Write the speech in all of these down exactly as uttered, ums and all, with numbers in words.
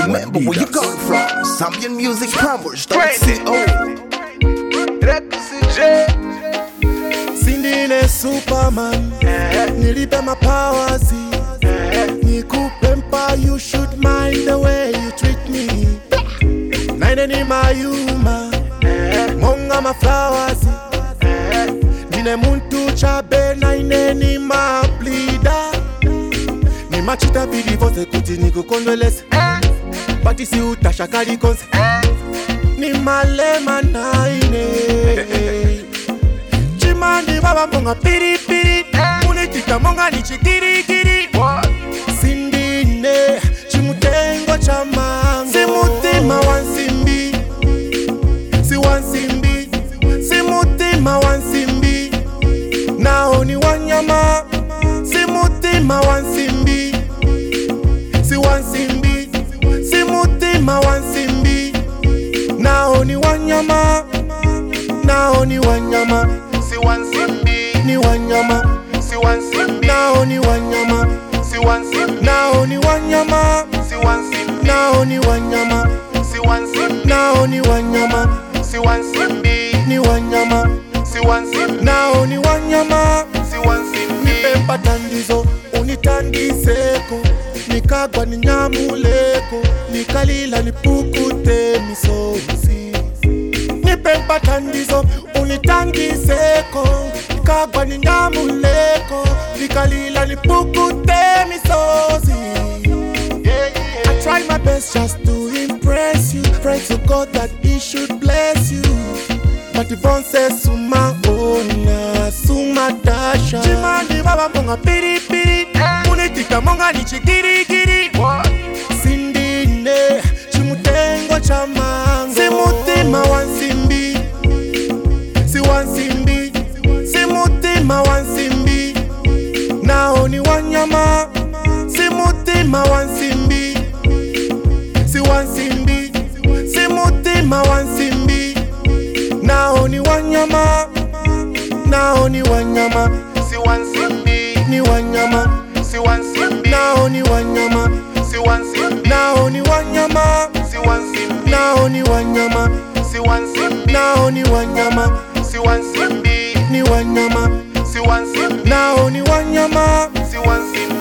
Remember where you come from. Zambian Music Plumbers dot co. Sindine Superman, nilipe mapowers, nikupe mpa, you should mind the way you treat me. Naine ni mayuma, monga ma flowers, nine muntu chabe, naine ni ma bleeder. Ni machita bidi vose kuti niku kondoles, pati si utashakari konse, ni malema naine. Chimani baba monga piri piri, unitika monga ni chikiri kiri. Sindine chimutengo chamanga, simutima wansimbi, si wansimbi, simutima wansimbi. Nao ni wanyama, simutima wansimbi, si wansimbi, simutima wansimbi. Nao ni wanyama, nao ni wanyama, si wansimbi, ni wanyama, si wansimbi. Nao ni wanyama, si wansimbi. Nao ni wanyama, si wansimbi. Nao ni wanyama, si wansimbi. Nao ni wanyama, si wansimbi. Ni wanyama, si wansimbi. Nao ni wanyama, si wansimbi. Nipe mpatandizo unitandiseko, nikagwa ni nyamuleko, nikalila nipukute misozi. Nipe mpatandizo unitandiseko, nikagwa ni nyamuleko, nikalila nipukute misozi. I try my best just to impress you, pray to God that He should bless you. But Yvonne says suma ona, suma dasha. Chimani baba monga piri piri, unitika monga ni chikiri kiri. Sindine chimutengo chamanga, simutima wansimbi, si wansimbi, simutima wansimbi. Nao ni wanyama, simutima wansimbi, si wansimbi, simutima wansimbi. Nao ni wanyama, nao ni wanyama, si wansimbi, ni wanyama, si wansimbi. Nao ni wanyama, si wansimbi. Nao ni wanyama, si wansimbi. Nao ni wanyama, si wansimbi. Nao ni wanyama, si wansimbi. Ni wanyama, si wansimbi. Nao ni wanyama, si wansimbi.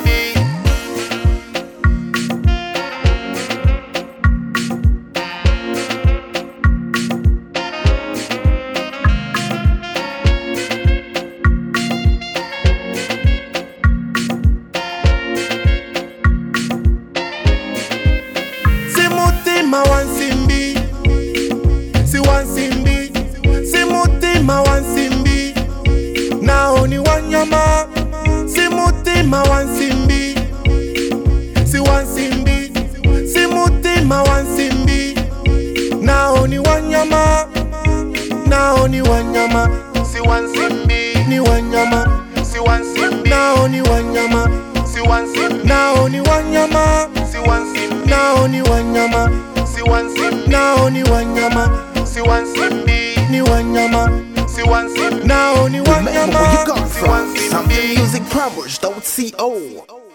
Simutima wansimbi, si wansimbi, simutima wansimbi. Nao ni wanyama, simutima wansimbi, si wansimbi, simutima wansimbi. Nao ni wanyama, nao ni wanyama, si wansimbi, ni wanyama, si wansimbi. Nao ni wanyama, si wansimbi. Nao ni wanyama, si wansimbi. Nao ni wanyama, si wansimbi. Nao ni wanyama, si wansimbi. Ni wanyama, si wansimbi. Nao ni wanyama, Remember where you come si from. wansimbi. Zambian Music Plumbers dot co.